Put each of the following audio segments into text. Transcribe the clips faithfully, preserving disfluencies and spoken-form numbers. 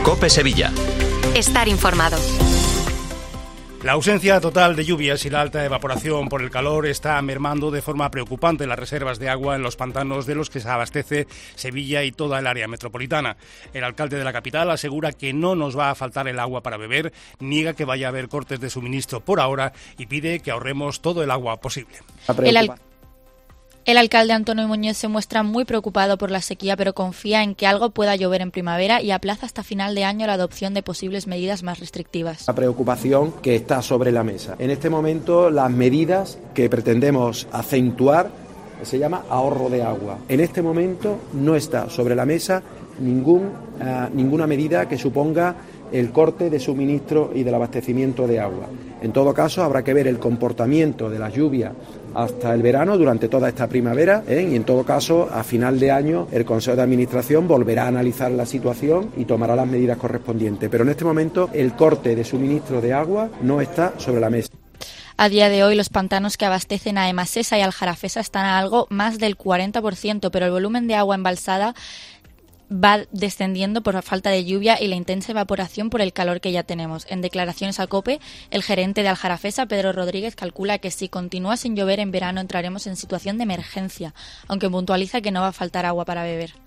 COPE Sevilla. Estar informado. La ausencia total de lluvias y la alta evaporación por el calor está mermando de forma preocupante las reservas de agua en los pantanos de los que se abastece Sevilla y toda el área metropolitana. El alcalde de la capital asegura que no nos va a faltar el agua para beber, niega que vaya a haber cortes de suministro por ahora y pide que ahorremos todo el agua posible. El al- El alcalde Antonio Muñoz se muestra muy preocupado por la sequía, pero confía en que algo pueda llover en primavera y aplaza hasta final de año la adopción de posibles medidas más restrictivas. La preocupación que está sobre la mesa. En este momento, las medidas que pretendemos acentuar se llama ahorro de agua. En este momento no está sobre la mesa ningún, uh, ninguna medida que suponga el corte de suministro y del abastecimiento de agua. En todo caso, habrá que ver el comportamiento de las lluvias hasta el verano, durante toda esta primavera, ¿eh? y en todo caso, a final de año, el Consejo de Administración volverá a analizar la situación y tomará las medidas correspondientes. Pero en este momento, el corte de suministro de agua no está sobre la mesa. A día de hoy, los pantanos que abastecen a Emasesa y Aljarafesa están a algo más del cuarenta por ciento, pero el volumen de agua embalsada va descendiendo por la falta de lluvia y la intensa evaporación por el calor que ya tenemos. En declaraciones a COPE, el gerente de Aljarafesa, Pedro Rodríguez, calcula que si continúa sin llover en verano entraremos en situación de emergencia, aunque puntualiza que no va a faltar agua para beber.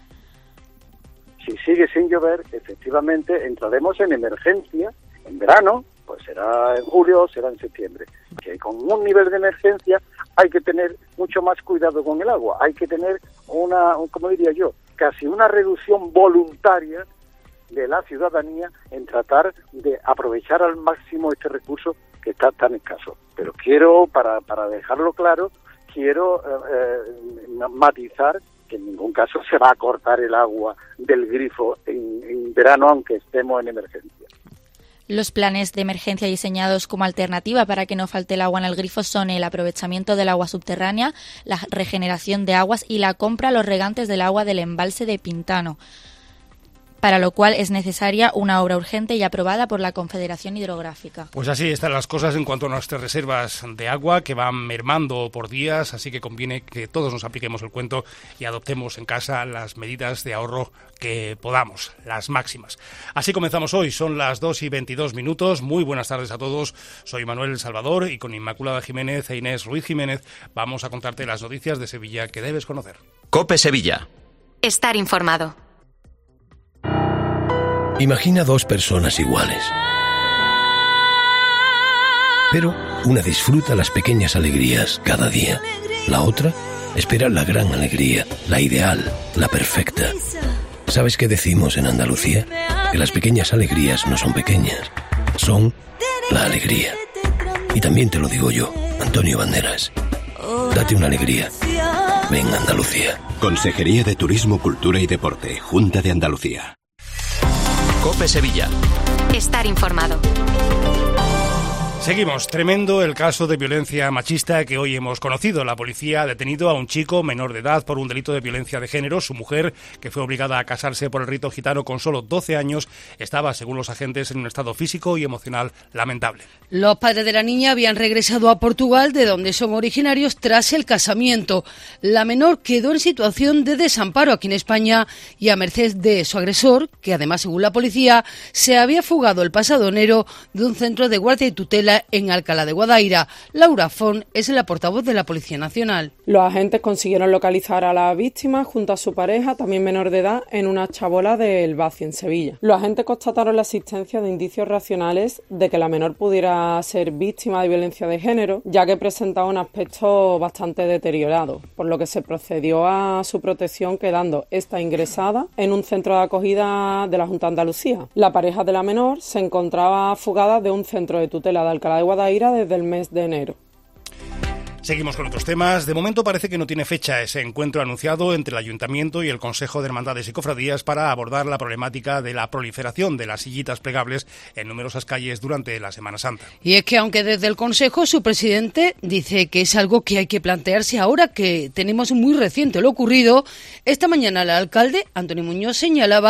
Si sigue sin llover, efectivamente entraremos en emergencia en verano, pues será en julio o será en septiembre. Que con un nivel de emergencia hay que tener mucho más cuidado con el agua, hay que tener una, como diría yo, casi una reducción voluntaria de la ciudadanía en tratar de aprovechar al máximo este recurso que está tan escaso. Pero quiero, para, para dejarlo claro, quiero eh, matizar que en ningún caso se va a cortar el agua del grifo en, en verano, aunque estemos en emergencia. Los planes de emergencia diseñados como alternativa para que no falte el agua en el grifo son el aprovechamiento del agua subterránea, la regeneración de aguas y la compra a los regantes del agua del embalse de Pintano, para lo cual es necesaria una obra urgente y aprobada por la Confederación Hidrográfica. Pues así están las cosas en cuanto a nuestras reservas de agua, que van mermando por días, así que conviene que todos nos apliquemos el cuento y adoptemos en casa las medidas de ahorro que podamos, las máximas. Así comenzamos hoy, son las dos y veintidós minutos. Muy buenas tardes a todos, soy Manuel Salvador y con Inmaculada Jiménez e Inés Ruiz Jiménez vamos a contarte las noticias de Sevilla que debes conocer. COPE Sevilla. Estar informado. Imagina dos personas iguales. Pero una disfruta las pequeñas alegrías cada día. La otra espera la gran alegría, la ideal, la perfecta. ¿Sabes qué decimos en Andalucía? Que las pequeñas alegrías no son pequeñas, son la alegría. Y también te lo digo yo, Antonio Banderas. Date una alegría. Ven Andalucía. Consejería de Turismo, Cultura y Deporte, Junta de Andalucía. COPE Sevilla. Estar informado. Seguimos. Tremendo el caso de violencia machista que hoy hemos conocido. La policía ha detenido a un chico menor de edad por un delito de violencia de género. Su mujer, que fue obligada a casarse por el rito gitano con solo doce años, estaba, según los agentes, en un estado físico y emocional lamentable. Los padres de la niña habían regresado a Portugal, de donde son originarios, tras el casamiento. La menor quedó en situación de desamparo aquí en España y a merced de su agresor, que además, según la policía, se había fugado el pasado enero de un centro de guardia y tutela en Alcalá de Guadaira. Laura Font es la portavoz de la Policía Nacional. Los agentes consiguieron localizar a la víctima junto a su pareja, también menor de edad, en una chabola del Baci, en Sevilla. Los agentes constataron la existencia de indicios racionales de que la menor pudiera ser víctima de violencia de género, ya que presentaba un aspecto bastante deteriorado, por lo que se procedió a su protección, quedando esta ingresada en un centro de acogida de la Junta de Andalucía. La pareja de la menor se encontraba fugada de un centro de tutela de Alcalá de Guadaira desde el mes de enero. Seguimos con otros temas. De momento parece que no tiene fecha ese encuentro anunciado entre el Ayuntamiento y el Consejo de Hermandades y Cofradías para abordar la problemática de la proliferación de las sillitas plegables en numerosas calles durante la Semana Santa. Y es que aunque desde el Consejo su presidente dice que es algo que hay que plantearse ahora que tenemos muy reciente lo ocurrido, esta mañana el alcalde, Antonio Muñoz, señalaba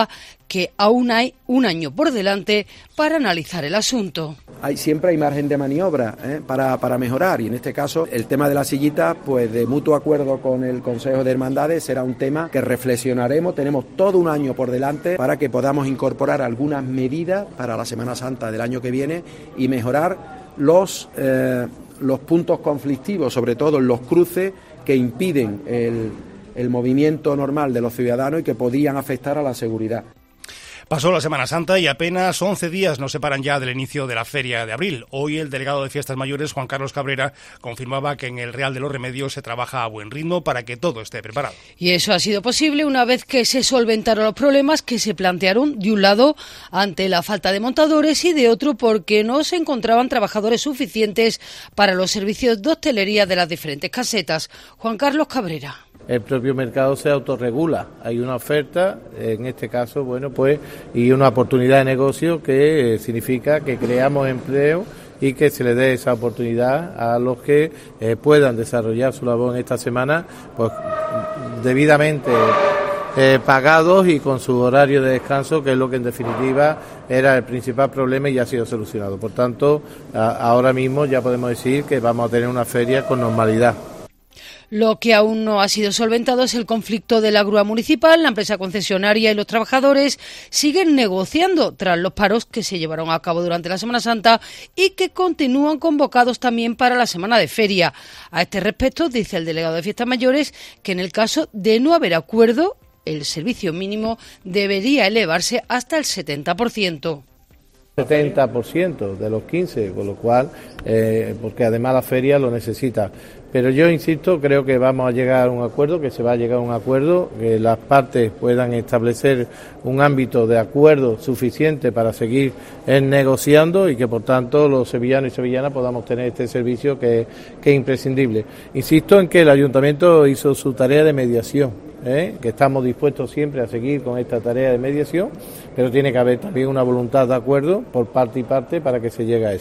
que aún hay un año por delante para analizar el asunto. Hay, siempre hay margen de maniobra ¿eh? para, para mejorar, y en este caso el tema de la sillita, pues de mutuo acuerdo con el Consejo de Hermandades, será un tema que reflexionaremos. Tenemos todo un año por delante para que podamos incorporar algunas medidas para la Semana Santa del año que viene y mejorar los, eh, los puntos conflictivos, sobre todo en los cruces que impiden el, el movimiento normal de los ciudadanos y que podían afectar a la seguridad. Pasó la Semana Santa y apenas once días nos separan ya del inicio de la Feria de Abril. Hoy el delegado de Fiestas Mayores, Juan Carlos Cabrera, confirmaba que en el Real de los Remedios se trabaja a buen ritmo para que todo esté preparado. Y eso ha sido posible una vez que se solventaron los problemas que se plantearon, de un lado, ante la falta de montadores y de otro porque no se encontraban trabajadores suficientes para los servicios de hostelería de las diferentes casetas. Juan Carlos Cabrera. El propio mercado se autorregula. Hay una oferta, en este caso, bueno, pues, y una oportunidad de negocio que eh, significa que creamos empleo y que se le dé esa oportunidad a los que eh, puedan desarrollar su labor en esta semana, pues, debidamente eh, pagados y con su horario de descanso, que es lo que en definitiva era el principal problema y ya ha sido solucionado. Por tanto, a, ahora mismo ya podemos decir que vamos a tener una feria con normalidad. Lo que aún no ha sido solventado es el conflicto de la grúa municipal. La empresa concesionaria y los trabajadores siguen negociando tras los paros que se llevaron a cabo durante la Semana Santa y que continúan convocados también para la semana de feria. A este respecto, dice el delegado de Fiestas Mayores que en el caso de no haber acuerdo, el servicio mínimo debería elevarse hasta el setenta por ciento. setenta por ciento de los quince, con lo cual, eh, porque además la feria lo necesita. Pero yo insisto, creo que vamos a llegar a un acuerdo, que se va a llegar a un acuerdo, que las partes puedan establecer un ámbito de acuerdo suficiente para seguir eh, negociando y que por tanto los sevillanos y sevillanas podamos tener este servicio que, que es imprescindible. Insisto en que el Ayuntamiento hizo su tarea de mediación, ¿eh? que estamos dispuestos siempre a seguir con esta tarea de mediación, pero tiene que haber también una voluntad de acuerdo por parte y parte para que se llegue a eso.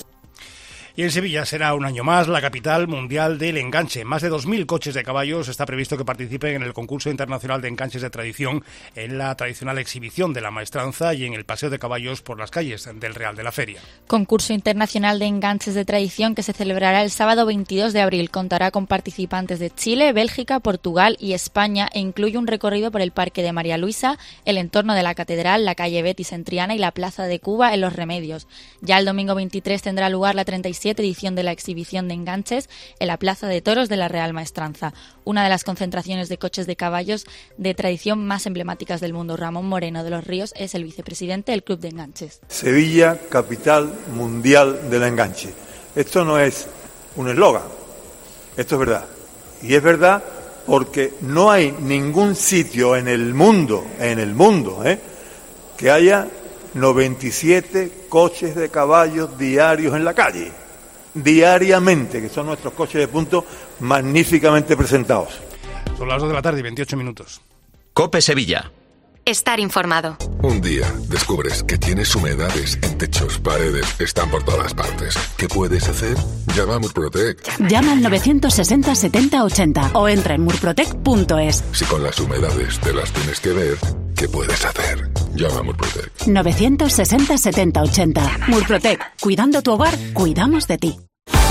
Y en Sevilla será un año más la capital mundial del enganche. Más de dos mil coches de caballos está previsto que participen en el concurso internacional de enganches de tradición, en la tradicional exhibición de la maestranza y en el paseo de caballos por las calles del Real de la Feria. Concurso internacional de enganches de tradición que se celebrará el sábado veintidós de abril. Contará con participantes de Chile, Bélgica, Portugal y España e incluye un recorrido por el Parque de María Luisa, el entorno de la Catedral, la calle Betis en Triana y la Plaza de Cuba en Los Remedios. Ya el domingo veintitrés tendrá lugar la treinta y siete edición de la exhibición de enganches en la Plaza de Toros de la Real Maestranza, una de las concentraciones de coches de caballos de tradición más emblemáticas del mundo. Ramón Moreno de los Ríos es el vicepresidente del Club de Enganches. Sevilla, capital mundial del enganche. Esto no es un eslogan, esto es verdad. Y es verdad porque no hay ningún sitio en el mundo, en el mundo, ¿eh? que haya noventa y siete coches de caballos diarios en la calle. Diariamente, que son nuestros coches de punto magníficamente presentados. Son las dos de la tarde y veintiocho minutos. COPE Sevilla. Estar informado. Un día descubres que tienes humedades en techos, paredes, están por todas partes. ¿Qué puedes hacer? Llama a Murprotec. Llama al novecientos sesenta setenta ochenta o entra en murprotec punto es. Si con las humedades te las tienes que ver, ¿qué puedes hacer? Llama a Murprotec. novecientos sesenta setenta ochenta. Murprotec. Cuidando tu hogar, cuidamos de ti.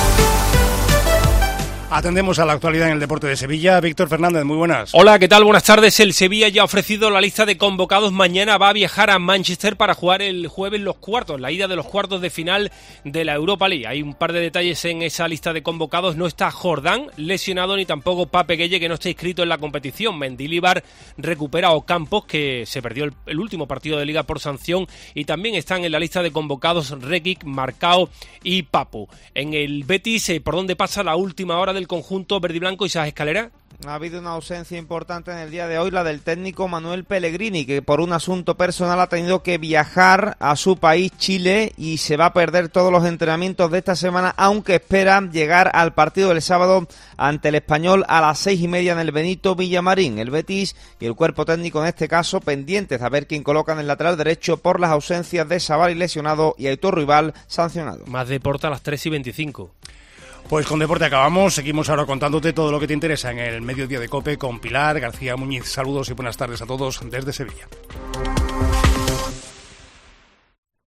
Atendemos a la actualidad en el deporte de Sevilla. Víctor Fernández, muy buenas. Hola, ¿qué tal? Buenas tardes. El Sevilla ya ha ofrecido la lista de convocados. Mañana va a viajar a Manchester para jugar el jueves los cuartos, la ida de los cuartos de final de la Europa League. Hay un par de detalles en esa lista de convocados. No está Jordán lesionado ni tampoco Pape Gueye, que no está inscrito en la competición. Mendilibar recupera a Ocampos, que se perdió el, el último partido de Liga por sanción, y también están en la lista de convocados Rekic, Marcao y Papu. En el Betis, eh, ¿por dónde pasa la última hora del conjunto verde y blanco, Isaac Escalera? Ha habido una ausencia importante en el día de hoy, la del técnico Manuel Pellegrini, que por un asunto personal ha tenido que viajar a su país, Chile, y se va a perder todos los entrenamientos de esta semana, aunque espera llegar al partido del sábado ante el Español a las seis y media en el Benito Villamarín. El Betis y el cuerpo técnico en este caso pendientes a ver quién colocan en el lateral derecho por las ausencias de Savali lesionado y Aitor Rival sancionado. Más deporte a las tres y veinticinco. Pues con deporte acabamos, seguimos ahora contándote todo lo que te interesa en el Mediodía de COPE con Pilar García Muñiz. Saludos y buenas tardes a todos desde Sevilla.